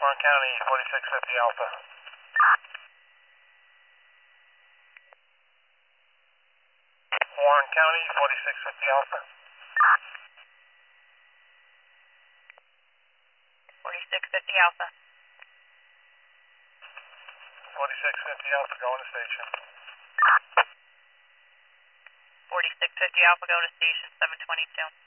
Warren County, 4650 Alpha. Warren County, 4650 Alpha. 4650 Alpha. 4650 Alpha, going to station. 4650 Alpha, go to station 722.